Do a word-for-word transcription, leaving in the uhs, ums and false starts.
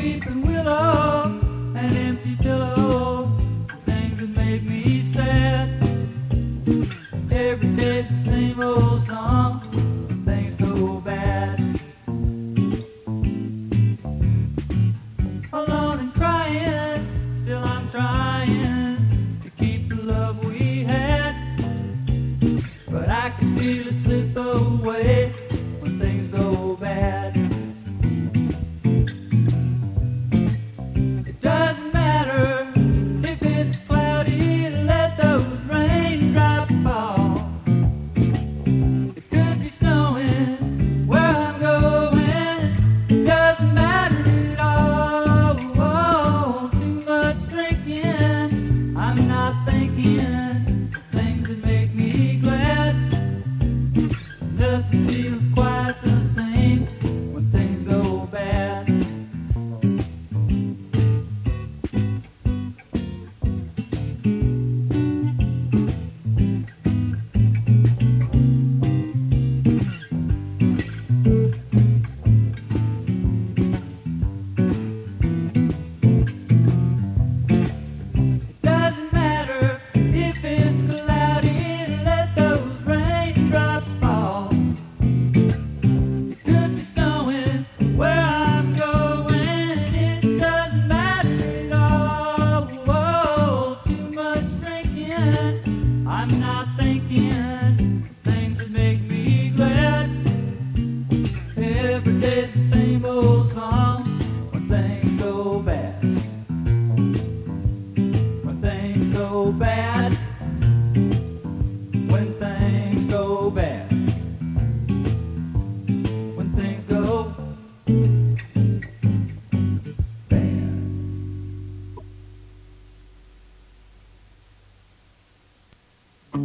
weeping willow, an empty pillow, things that make me sad. Every day's the same old song when things go bad. Alone and crying, still I'm trying to keep the love we had, but I can feel it slip away when things go bad. It doesn't matter if it's cloudy, let those raindrops fall. It could be snowing where I'm going, it doesn't matter at all. Oh, too much drinking, I'm not thinking things that make me glad. Nothing feels quite the same when things go bad. It doesn't matter if it's cloudy, let those raindrops fall. It could be snowing where I'm going, it doesn't matter at all. Whoa, too much drinking, I'm not